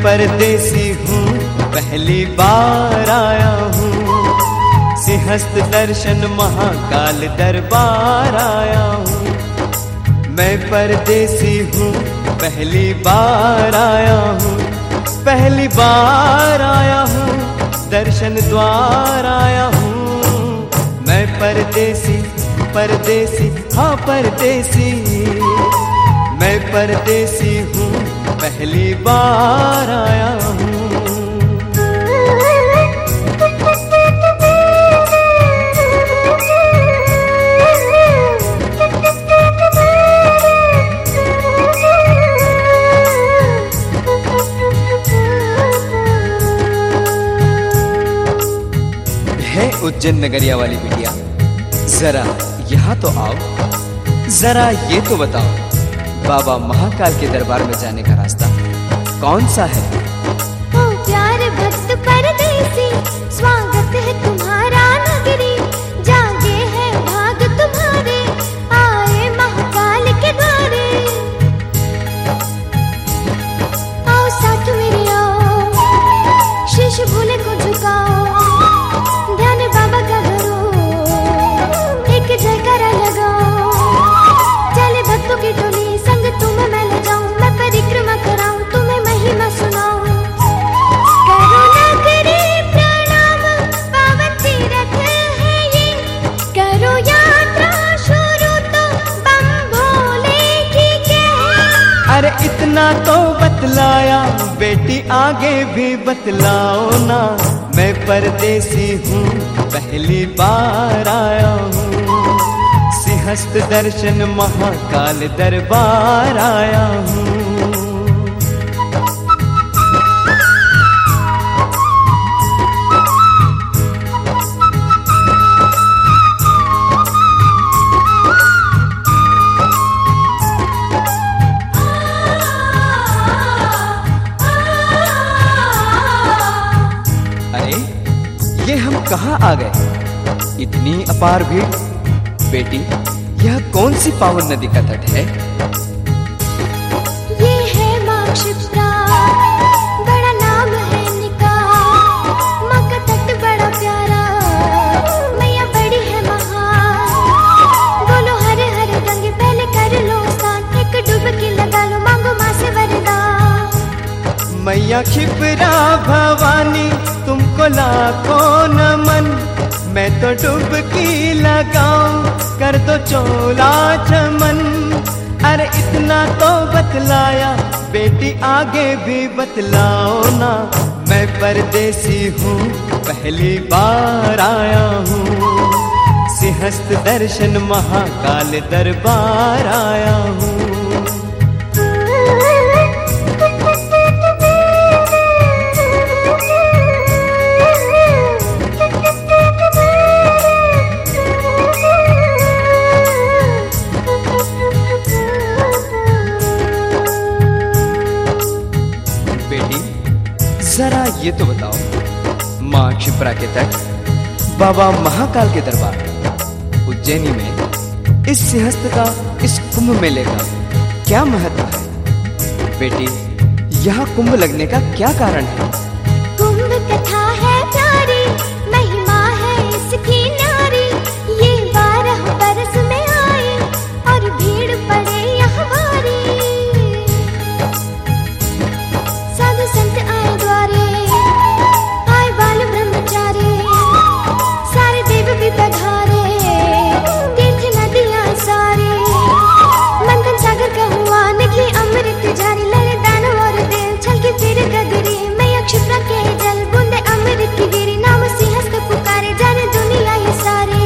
परदेसी हूँ, पहली बार आया हूँ, सिंहस्थ दर्शन महाकाल दरबार आया हूँ। मैं परदेसी हूँ, पहली बार आया हूँ, पहली बार आया हूँ, दर्शन द्वार आया हूँ। मैं परदेसी परदेसी हाँ परदेसी, मैं परदेसी हूँ, पहली बार आया हूँ। उज्जैन नगरिया वाली बिटिया, जरा यहाँ तो आओ, जरा ये तो बताओ, बाबा महाकाल के दरबार में जाने का रास्ता कौन सा है? ओ प्यारे भक्त परदेसी, स्वागत है तुम्हारा नगरी, जागे है भाग तुम्हारे, आए महाकाल के द्वारे। आओ साथ मेरे आओ, शीश भोले को झुकाओ, जयकारा लगाओ, चले भक्तों की टोली, संग तुम्हें मैं ले जाऊं, मैं परिक्रमा कराऊं, तुम्हें महिमा सुनाऊं। करो नगरी प्रणाम, पावन तीर्थ है ये, करो यात्रा शुरू तो बम भोले की जय। अरे इतना तो बतलाया बेटी, आगे भी बतलाओ ना। मैं परदेसी हूँ, पहली बार आया हूँ, सिंहस्थ दर्शन महाकाल दरबार आया हूँ। अरे ये हम कहाँ आ गए? इतनी अपार भीड़। बेटी, यह कौन सी पावन नदी का तट है? ये है माँ क्षिप्रा, बड़ा नाम है इनका, माँ का तट बड़ा प्यारा, मैया बड़ी है महान। बोलो हरे हरे गंगे, पहले कर लो स्नान, एक डुबकी लगा लो, मांगो माँ से वरदान। मैया क्षिप्रा भवानी, तुमको लाखों नमन, मैं तो डुबकी लगाऊं, कर दो चोला चमन। अरे इतना तो बतलाया बेटी, आगे भी बतलाओ ना। मैं परदेसी हूँ, पहली बार आया हूँ, सिंहस्थ दर्शन महाकाल दरबार आया हूँ। जरा ये तो बताओ, माँ क्षिप्रा के तट, बाबा महाकाल के दरबार उज्जैनी में इस सिंहस्थ का, इस कुंभ मेले का क्या महत्व है? बेटी, यहाँ कुंभ लगने का क्या कारण है? कुंभ कथा है प्यारी, महिमा है इसकी न्यारी, ये 12 बरस में आए और भीड़ पड़े यहाँ भारी। साधु संत आए द्वारे, आए बाल ब्रह्मचारी, सारे देव भी पधारे, तीर्थ नदियाँ सारे, मंथन सागर का हुआ निकली अमृत जारी, लड़े दानव और देव, छलकी फिर गगरी, मैया क्षिप्रा के जल बूंदे अमृत की गिरी, नाम सिंहस्थ पुकारे, जाने दुनिया ये सारे।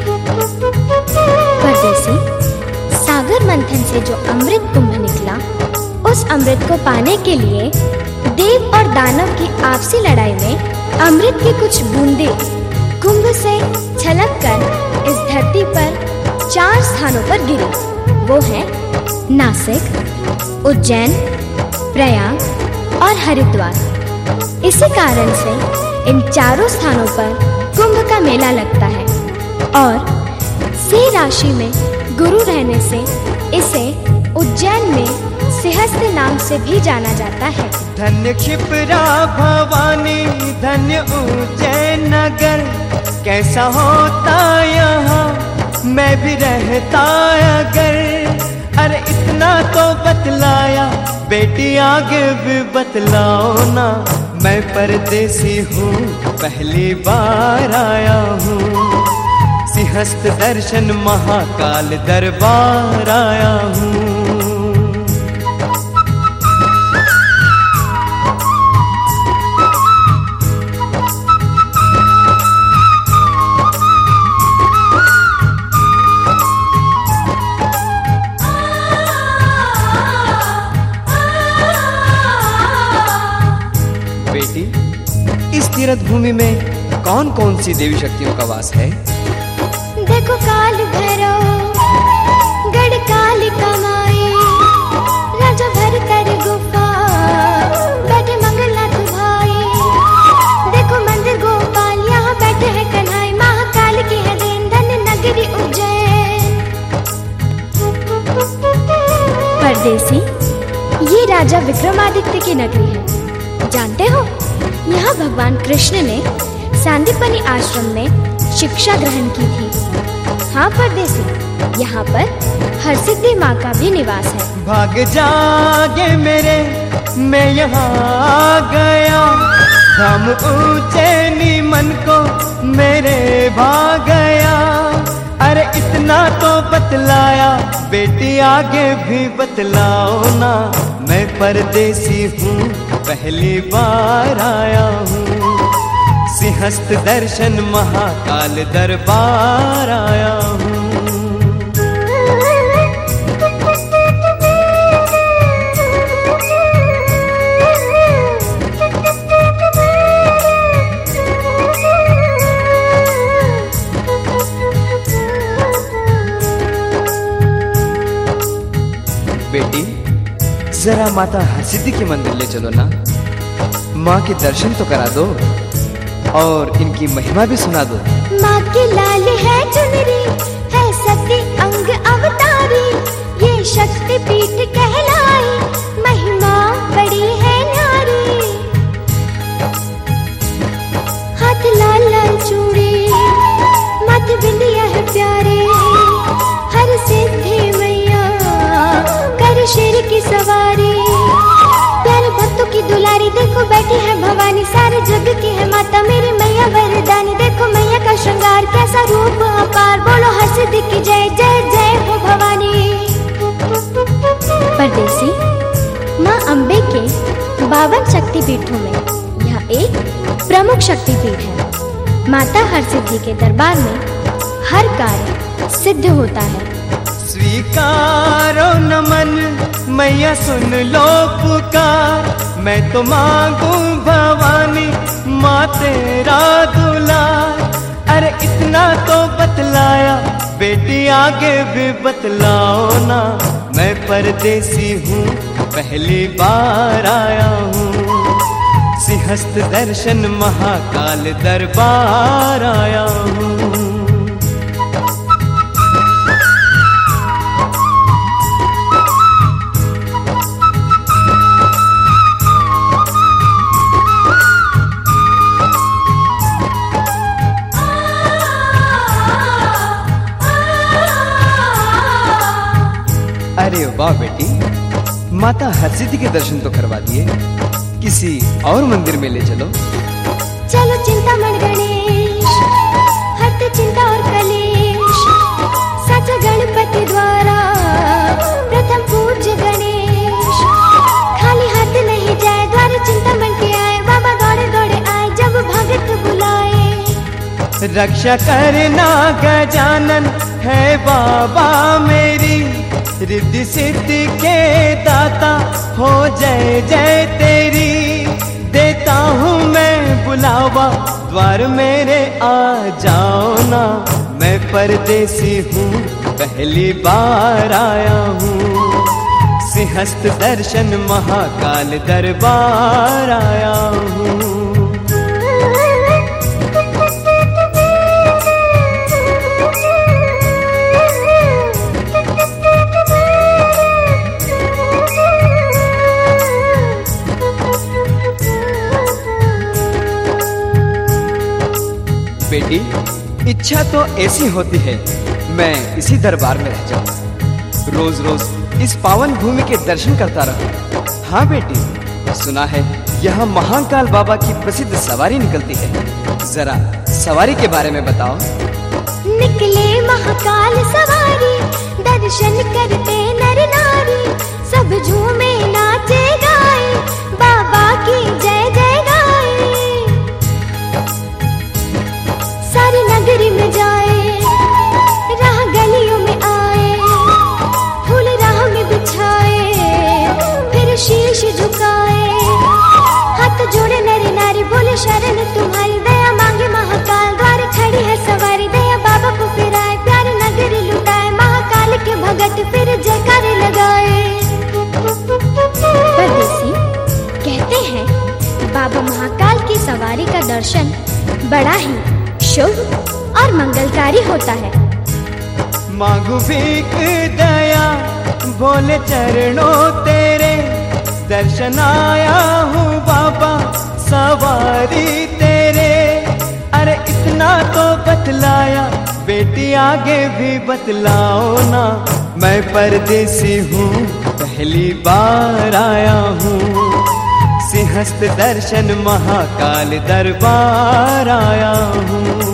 परदेसी, सागर मंथन से जो अमृत कुंभ निकला, उस अमृत को पाने के लिए देव और दानव की आपसी लड़ाई में अमृत की कुछ बूंदे कुंभ से छलककर इस धरती पर 4 स्थानों पर गिरी। वो है नासिक, उज्जैन, प्रयाग और हरिद्वार। इसी कारण से इन चारों स्थानों पर कुंभ का मेला लगता है और सिंह राशि में गुरु रहने से इसे उज्जैन में सिंहस्थ नाम से भी जाना जाता है। धन्य क्षिप्रा भवानी, धन्य उज्जैन नगर, कैसा होता यहाँ मैं भी रहता अगर। अरे इतना तो बतलाया बेटी, आगे भी बतलाओ ना, मैं परदेसी हूँ पहली बार आया हूँ। सिंहस्थ दर्शन महाकाल दरबार आया हूँ। बेटी, इस तीर्थ भूमि में कौन कौन सी देवी शक्तियों का वास है? देखो काल भैरव, गढ़ कालिका माई, राजा भरतर गुफा, बैठे मंगलनाथ भाई। देखो मंदिर गोपाल, यहाँ बैठे हैं कन्हई, महाकाल की है देन, धन्य नगरी उज्जैन। परदेसी, ये राजा विक्रमादित्य की नगरी है। जानते हो, यहाँ भगवान कृष्ण ने सांदीपनी आश्रम में शिक्षा ग्रहण की थी। हाँ परदेसी, यहाँ पर हरसिद्धि माँ का भी निवास है। भाग जागे मेरे, मैं यहाँ आ गया, हम उज्जैनी मन को मेरे भाग गया। अरे इतना तो बतलाया बेटी, आगे भी बतलाओ ना, मैं परदेसी हूँ पहली बार आया हूँ। सिंहस्थ दर्शन महाकाल दरबार आया हूँ। बेटी, जरा माता हरसिद्धि के मंदिर ले चलो ना, माँ के दर्शन तो करा दो और इनकी महिमा भी सुना दो। माँ की लाल है चुनरी, है सती अंग अवतारी, ये शक्ति पीठ कहलाई, महिमा बड़ी है न्यारी। हाथ लाल लाल चूड़ी, माथे बिंदिया है प्यारे, हर सिद्धि मैया कर शेर की सवारी। प्यारे भक्तों की दुलारी, देखो बैठी है भवानी, सारे जग की है माता मेरी मैया वरदानी। देखो मैया का श्रृंगार, कैसा रूप अपार, बोलो हरसिद्धि की जय जय जय हो भवानी। परदेसी, माँ अम्बे के 52 शक्तिपीठों में यह एक प्रमुख शक्तिपीठ है। माता हरसिद्धि के दरबार में हर कार्य सिद्ध होता है। स्वीकारो नमन मैया, सुन लो पुकार, मैं तो मांगू भवानी माँ तेरा दुलार। अरे इतना तो बतलाया बेटी, आगे भी बतलाओ ना, मैं परदेसी हूँ पहली बार आया हूँ। सिंहस्थ दर्शन महाकाल दरबार आया हूँ। अरे वाह बेटी, माता हरसिद्धि के दर्शन तो करवा दिए, किसी और मंदिर में ले चलो। चलो चिंतामण गणेश, हरते चिंता और कलेश, साचा गणपति द्वारा प्रथम पूज्य गणेश। खाली हाथ नहीं जाए, द्वार चिंतामण के आए, बाबा दौड़े दौड़े आए, जब भगत बुलाए। रक्षा करना गजानन है बाबा मेरी, रिद्धि सिद्धि के दाता हो जय जय तेरी। देता हूँ मैं बुलावा, द्वार मेरे आ जाओ ना, मैं परदेसी हूँ पहली बार आया हूँ। सिंहस्थ दर्शन महाकाल दरबार आया हूँ। बेटी, इच्छा तो ऐसी होती है मैं इसी दरबार में रह जाऊं, रोज रोज इस पावन भूमि के दर्शन करता रहूं। हाँ बेटी, सुना है यहाँ महाकाल बाबा की प्रसिद्ध सवारी निकलती है, जरा सवारी के बारे में बताओ। निकले महाकाल सवारी, दर्शन करते नर नारी, सब झूमे नाचे गाए, बाबा की जय जय गाए। सारी नगरी में जाए, राह गलियों में आए, फूल राह में बिछाए, फिर शीश झुकाए, हाथ जोड़े नर नारी, बोले शरण तुम्हारी, दया मांगे महाकाल, द्वार खड़ी है सवारी, दया बाबा को फिराए, प्यार नगरी लुटाए, महाकाल के भगत फिर जयकारे लगाए। परदेसी कहते हैं बाबा महाकाल की सवारी का दर्शन बड़ा ही शुभ और मंगलकारी होता है। मांगू भीख दया भोले चरणों तेरे, दर्शन आया हूँ बाबा सवारी तेरे। अरे इतना तो बतलाया बेटी, आगे भी बतलाओ ना, मैं परदेसी हूँ पहली बार आया हूँ, सिंहस्थ दर्शन महाकाल दरबार आया हूँ।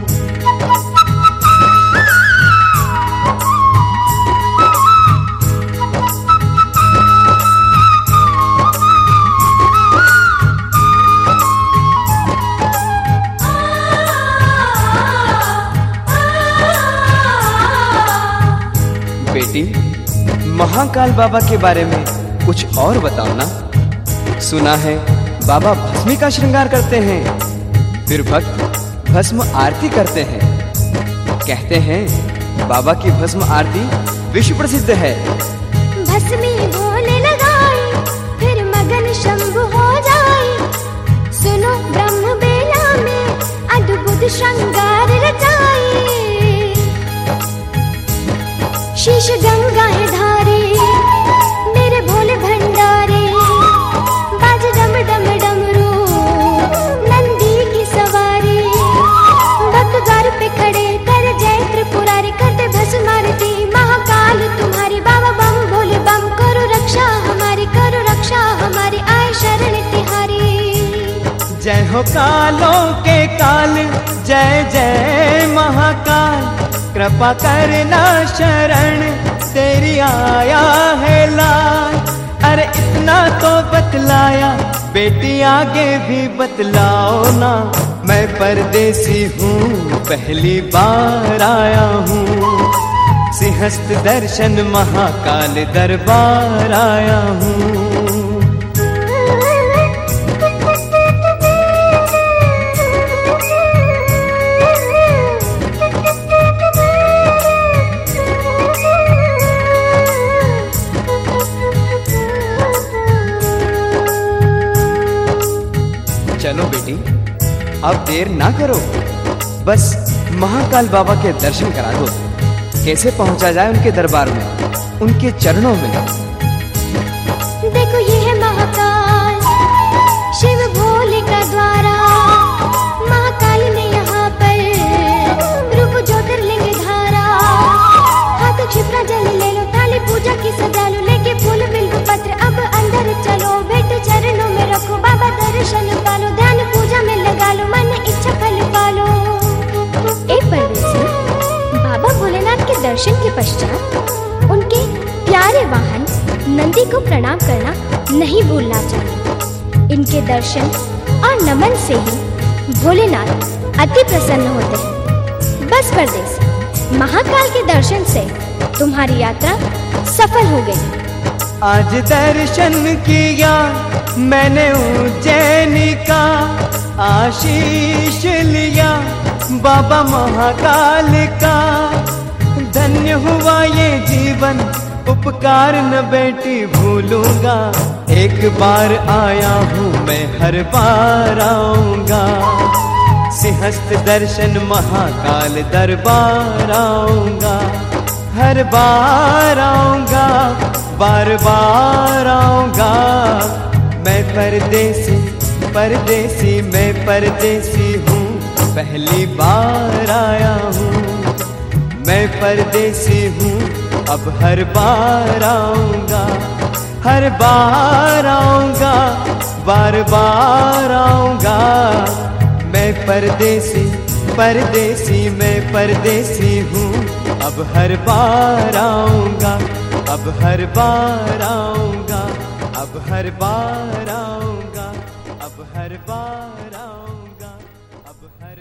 बेटी, महाकाल बाबा के बारे में कुछ और बताओ ना। सुना है बाबा भस्मी का श्रृंगार करते हैं, फिर भक्त भस्म आरती करते हैं। कहते हैं बाबा की भस्म आरती विश्व प्रसिद्ध है। भस्मी भोले लगाए, फिर मगन शंभु हो जाए, सुनो ब्रह्म बेला में अद्भुत श्रृंगार रचाए। शीश गंगा है धारे, मेरे भोले भंडारे, बाज डम डम डमरू, नंदी की सवारी, भक्त द्वार पे खड़े कर जय त्रिपुरारी, करते भस्म आरती महाकाल तुम्हारी, बाबा बम भोले बम, करो रक्षा हमारी, करो रक्षा हमारी, आए शरण तिहारी। जय हो कालों के काल, जय जय महाकाल, कृपा करना शरण तेरी आया है लाल। अरे इतना तो बतलाया बेटी, आगे भी बतलाओ ना, मैं परदेसी हूँ पहली बार आया हूँ, सिंहस्थ दर्शन महाकाल दरबार आया हूँ। चलो बेटी, अब देर ना करो, बस महाकाल बाबा के दर्शन करा दो। कैसे पहुंचा जाए उनके दरबार में, उनके चरणों में। देखो ये है महाकाल, शिव भोले का द्वारा, महाकाल ने यहाँ पर रूप ज्योतिर्लिंग धारा, हाथ क्षिप्रा जल ले लो, थाली पूजा की सजा लो, लेके फूल बिल्व पत्र अब अंदर चलो, भेंट चरणों में रखो, बाबा दर्शन पालो, ध्यान पूजा में लगा लो, मन इच्छा फल पालो। एक परदेसी बाबा भोलेनाथ के दर्शन के पश्चात उनके प्यारे वाहन नंदी को प्रणाम करना नहीं भूलना चाहिए। इनके दर्शन और नमन से ही भोलेनाथ अति प्रसन्न होते हैं। बस परदेसी, महाकाल के दर्शन से तुम्हारी यात्रा सफल हो गई। आज दर्शन किया मैंने उज्जैनी का, आशीष लिया बाबा महाकाल का, धन्य हुआ ये जीवन, उपकार न बेटी भूलूंगा, एक बार आया हूँ मैं हर बार आऊंगा, सिंहस्थ दर्शन महाकाल दरबार आऊंगा, हर बार आऊंगा, बार बार आऊंगा। मैं परदेसी परदेसी मैं परदेसी हूँ पहली बार आया हूँ। मैं परदेसी हूँ, अब हर बार आऊँगा, हर बार आऊँगा, बार बार आऊँगा। मैं परदेसी परदेसी मैं परदेसी हूँ, अब हर बार आऊँगा, अब हर बार आऊँगा, अब हर बार आऊँगा, अब हर बार आऊँगा।